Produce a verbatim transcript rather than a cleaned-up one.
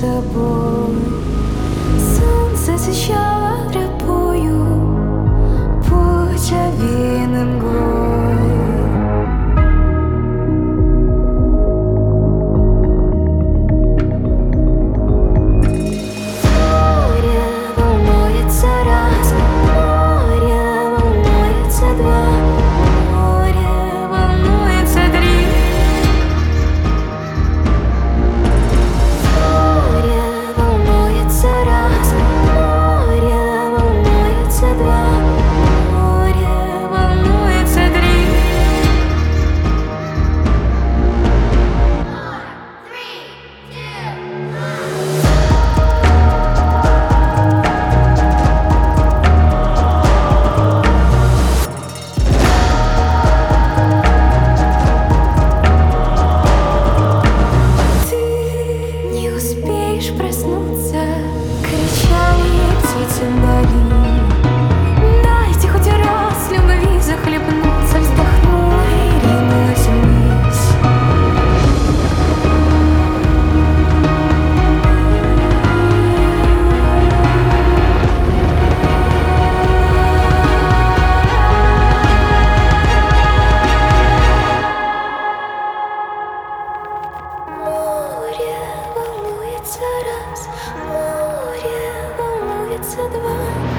собой. Солнце освещало тропою путь овеянным мглой. Море волнуется раз, море волнуется два, море волнуется три. Море волнуется раз, море волнуется два, море волнуется три. Ты не успеешь проснуться, кричали птицы вдали. Дайте хоть раз любви захлебнуться, вздохнула и ринулась вниз. Море волнуется раз, море волнуется два.